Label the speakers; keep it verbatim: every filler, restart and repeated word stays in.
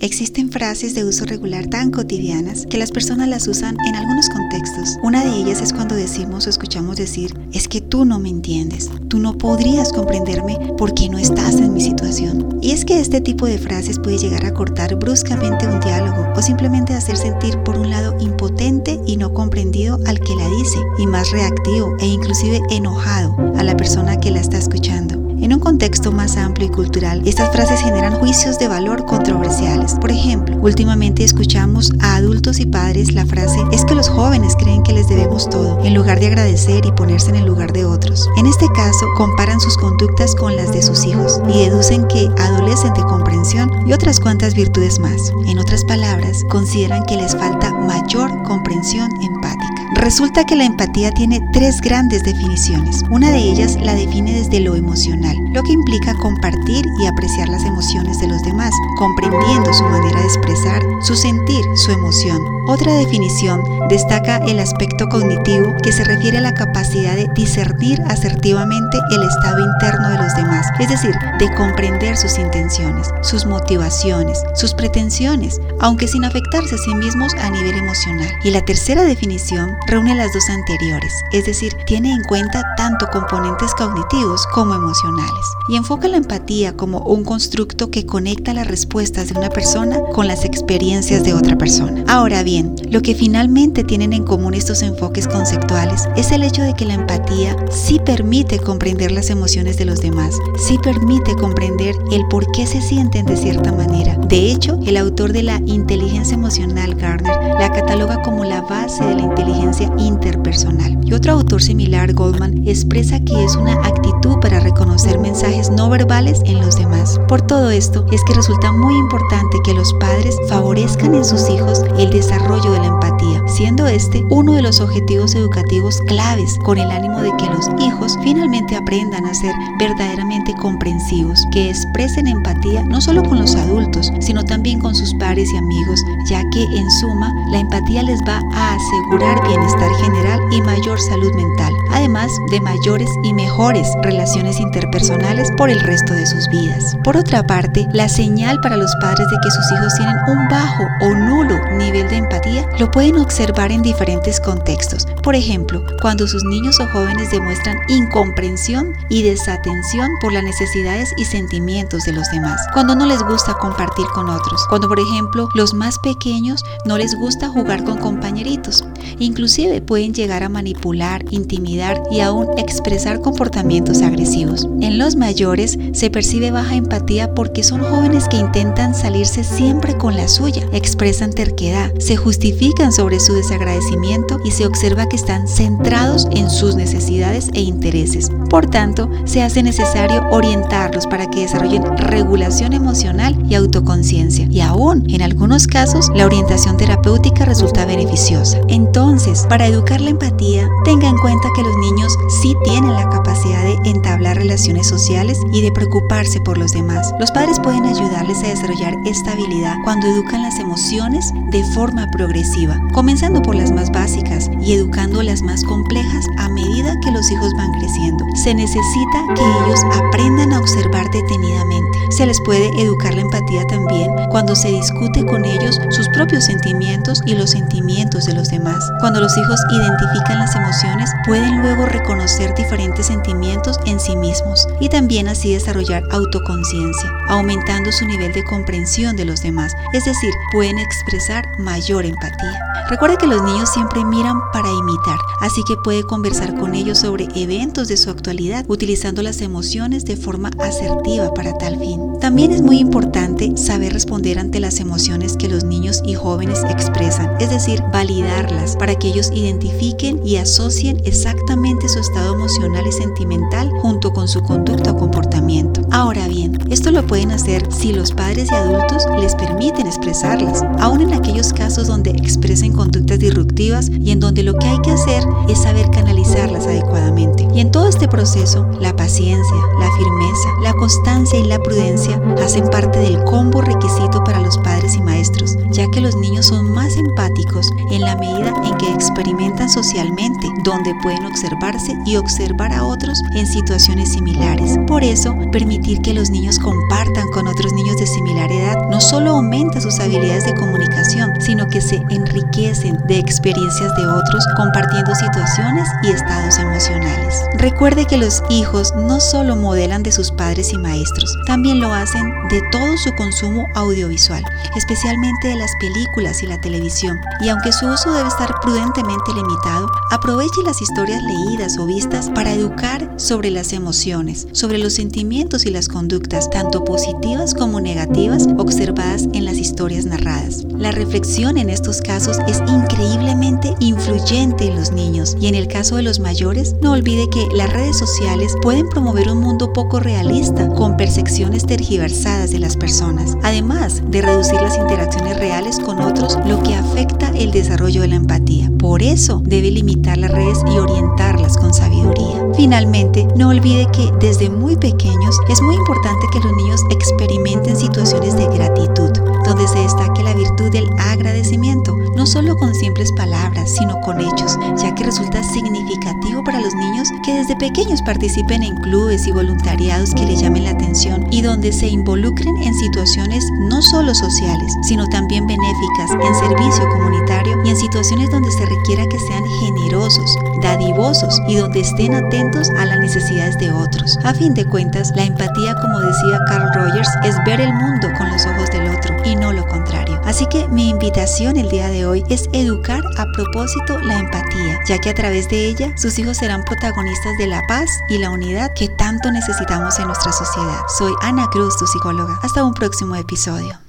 Speaker 1: Existen frases de uso regular tan cotidianas que las personas las usan en algunos contextos. Una de ellas es cuando decimos o escuchamos decir: es que tú no me entiendes, tú no podrías comprenderme porque no estás en mi situación. Y es que este tipo de frases puede llegar a cortar bruscamente un diálogo o simplemente hacer sentir por un lado impotente y no comprendido al que la dice, y más reactivo e inclusive enojado a la persona que la está escuchando. En un contexto más amplio y cultural, estas frases generan juicios de valor controversiales. Por ejemplo, últimamente escuchamos a adultos y padres la frase: es que los jóvenes creen que les debemos todo, en lugar de agradecer y ponerse en el lugar de otros. En este caso, comparan sus conductas con las de sus hijos y deducen que adolecen de comprensión y otras cuantas virtudes más. En otras palabras, consideran que les falta mayor comprensión empática. Resulta que la empatía tiene tres grandes definiciones. Una de ellas la define desde lo emocional, lo que implica compartir y apreciar las emociones de los demás, comprendiendo su manera de expresar, su sentir, su emoción. Otra definición destaca el aspecto cognitivo, que se refiere a la capacidad de discernir asertivamente el estado interno de los demás, es decir, de comprender sus intenciones, sus motivaciones, sus pretensiones, aunque sin afectarse a sí mismos a nivel emocional. Y la tercera definición reúne las dos anteriores, es decir, tiene en cuenta tanto componentes cognitivos como emocionales, y enfoca la empatía como un constructo que conecta las respuestas de una persona con las experiencias de otra persona. Ahora bien, lo que finalmente tienen en común estos enfoques conceptuales es el hecho de que la empatía sí permite comprender las emociones de los demás, sí permite comprender el por qué se sienten de cierta manera. De hecho, el autor de la inteligencia emocional, Gardner, la cataloga como la base de la inteligencia interpersonal. Y otro autor similar, Goldman, expresa que es una actitud para reconocer mensajes no verbales en los demás. Por todo esto, es que resulta muy importante que los padres favorezcan en sus hijos el desarrollo de la empatía, siendo este uno de los objetivos educativos claves, con el ánimo de que los hijos finalmente aprendan a ser verdaderamente comprensivos, que expresen empatía no solo con los adultos, sino también con sus pares y amigos, ya que en suma, la empatía les va a asegurar bienestar general y mayor salud mental, además de mayores y mejores relaciones interpersonales por el resto de sus vidas. Por otra parte, la señal para los padres de que sus hijos tienen un bajo o nulo nivel de empatía lo pueden observar en diferentes contextos. Por ejemplo, cuando sus niños o jóvenes demuestran incomprensión y desatención por las necesidades y sentimientos de los demás, cuando no les gusta compartir con otros, cuando por ejemplo los más pequeños no les gusta jugar con compañeritos, inclusive pueden llegar a manipular, intimidar y aún expresar comportamientos agresivos. En los mayores se percibe baja empatía porque son jóvenes que intentan salirse siempre con la suya, expresan terquedad, se justifican sobre su desagradecimiento y se observa que están centrados en sus necesidades e intereses. Por tanto, se hace necesario orientarlos para que desarrollen regulación emocional y autoconciencia, y aún en algunos casos la orientación terapéutica resulta beneficiosa. Entonces, para educar la empatía, tenga en cuenta que los niños sí tienen la capacidad de entablar relaciones sociales y de preocuparse por los demás. Los padres pueden ayudarles a desarrollar esta habilidad cuando educan las emociones de forma progresiva, comenzando por las más básicas y educando las más complejas a medida que los hijos van creciendo. Se necesita que ellos aprendan a observar detenidamente. Se les puede educar la empatía también cuando se discute con ellos sus propios sentimientos y los sentimientos de los demás. Cuando los hijos identifican las emociones, pueden luego reconocer diferentes sentimientos en sí mismos y también así desarrollar autoconciencia, aumentando su nivel de comprensión de los demás, es decir, pueden expresar mayor empatía. Recuerda que los niños siempre miran para imitar, así que puede conversar con ellos sobre eventos de su actualidad, utilizando las emociones de forma asertiva para tal fin. También es muy importante saber responder ante las emociones que los niños y jóvenes expresan, es decir, validarlas para que ellos identifiquen y asocien exactamente su estado emocional y sentimental junto con su conducta o comportamiento. Ahora bien, esto lo pueden hacer si los padres y adultos les permiten expresarlas, aun en aquellos casos donde expresen conductas disruptivas y en donde lo que hay que hacer es saber canalizarlas adecuadamente. Y en todo este proceso, la paciencia, la firmeza, la constancia y la prudencia hacen parte del combo requisito para los padres y maestros, ya que los niños niños son más empáticos en la medida en que experimentan socialmente, donde pueden observarse y observar a otros en situaciones similares. Por eso, permitir que los niños compartan con otros niños de similar edad no solo aumenta sus habilidades de comunicación, sino que se enriquecen de experiencias de otros, compartiendo situaciones y estados emocionales. Recuerde que los hijos no solo modelan de sus padres y maestros, también lo hacen de todo su consumo audiovisual, especialmente de las películas y la televisión. Y aunque su uso debe estar prudentemente limitado, aproveche las historias leídas o vistas para educar sobre las emociones, sobre los sentimientos y las conductas, tanto positivas como negativas, observadas en las historias narradas. La reflexión en estos casos es increíblemente influyente en los niños, y en el caso de los mayores, no olvide que las redes sociales pueden promover un mundo poco realista, con percepciones tergiversadas de las personas, además de reducir las interacciones reales con otros, lo que afecta el desarrollo de la empatía. Por eso debe limitar las redes y orientarlas con sabiduría. Finalmente, no olvide que desde muy pequeños es muy importante que los niños experimenten situaciones de gratitud, donde se destaque la virtud del agradecimiento, no solo con simples palabras, sino con hechos, ya que resulta significativo para los niños que desde pequeños participen en clubes y voluntariados que les llamen la atención y donde se involucren en situaciones no solo sociales, sino también benéficas, en servicio comunitario y en situaciones donde se requiera que sean generosos, dadivosos y donde estén atentos a las necesidades de otros. A fin de cuentas, la empatía, como decía Carl Rogers, es ver el mundo con los ojos del otro y no lo contrario. Así que mi invitación el día de hoy es educar a propósito la empatía, ya que a través de ella sus hijos serán protagonistas de la paz y la unidad que tanto necesitamos en nuestra sociedad. Soy Ana Cruz, tu psicóloga. Hasta un próximo episodio.